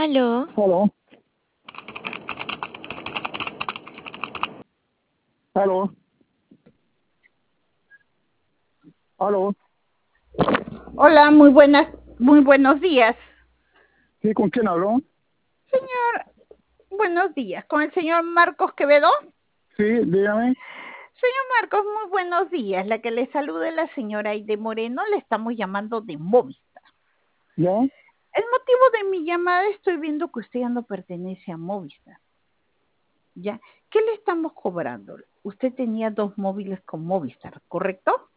Aló. Aló, aló, aló. Hola, muy buenos días. ¿Sí, con quién hablo? Señor, buenos días. ¿Con el señor Marcos Quevedo? Sí, dígame. Señor Marcos, muy buenos días. La que le salude la señora Aide Moreno, le estamos llamando de Movistar. ¿Ya? El motivo de mi llamada, estoy viendo que usted ya no pertenece a Movistar. ¿Ya? ¿Qué le estamos cobrando? Usted tenía 2 móviles con Movistar, ¿correcto?